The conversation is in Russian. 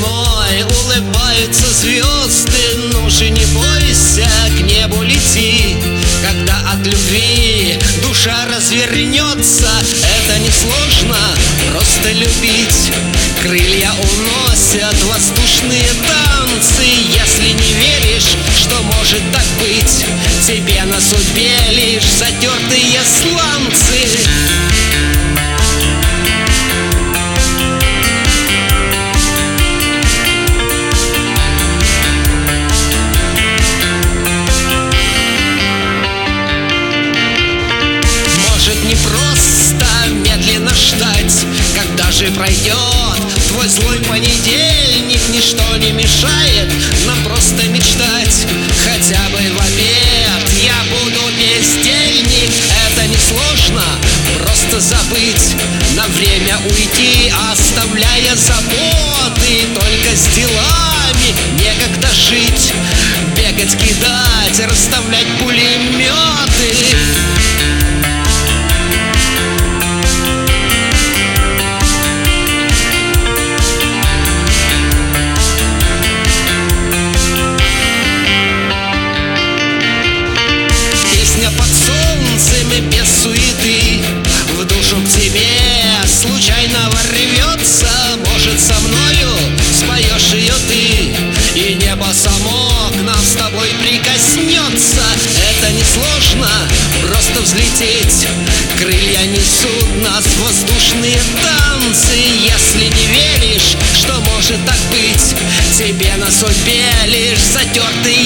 весной улыбаются звезды. Ну же не бойся, к небу лети. Когда от любви душа развернется, это несложно, просто любить. Крылья уносят воздушные танцы. Если не веришь, что может так быть, тебе на судьбе лишь затертые сланцы. Не просто медленно ждать, когда же пройдет твой злой понедельник. Ничто не мешает нам просто мечтать. Хотя бы в обед я буду бездельник. Это несложно, просто забыть, на время уйти, оставляя заботы. Только с делами некогда жить, бегать, кидать, расставлять пулеметы. Под солнцем и без суеты в душу к тебе случайно ворвется. Может, со мною споешь ее ты, и небо само к нам с тобой прикоснется. Это несложно, просто взлететь. Крылья несут нас в воздушные танцы. Если не веришь, что может так быть, тебе на судьбе лишь затертые